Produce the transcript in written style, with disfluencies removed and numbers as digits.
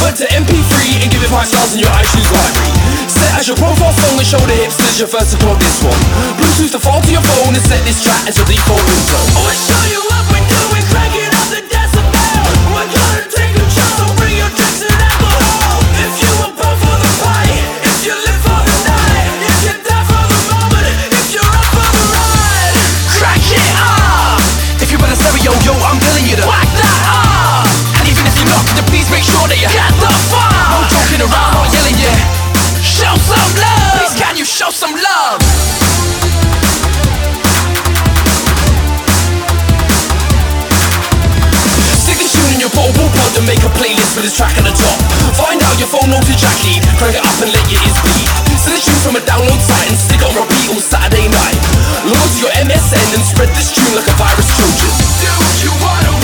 Convert to MP3 and give it 5 stars in your iTunes library. Set as your profile phone and show the hipsters your first to quote this one. Bluetooth the phone to your phone and set this track as your default ringtone. We'll show you what we're doing, cranking up the decibel. We're gonna take control, so bring your drinks and alcohol. If you were born for the party, if you live for the night, if you die for the moment, if you're up for the ride, crack it up. If you're on a stereo, yo, I'm telling you to Whack that up. And even if you're not, then please make sure that you Get the fuck. no joking around, not yelling, yeah. Show some love. Please can you show some love? Stick this tune in your portable pod and make a playlist with this track at the top. Find out your phone knows your track lead, crank it up and let your ears bleed. Send this tune from a download site and stick it on repeat all Saturday night. Log on to your MSN and spread this tune like a virus Trojan. Do what you wanna